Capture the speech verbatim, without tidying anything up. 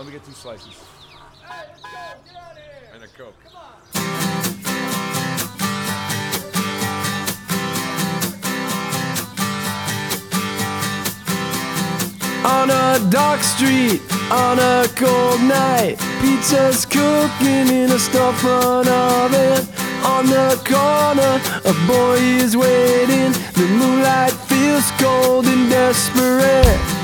let me get two slices. Hey, let's go. Get out of here. And a Coke. Come on. On a dark street, on a cold night, pizza's cooking in a storefront oven. On the corner, a boy is waiting. The moonlight feels cold and desperate.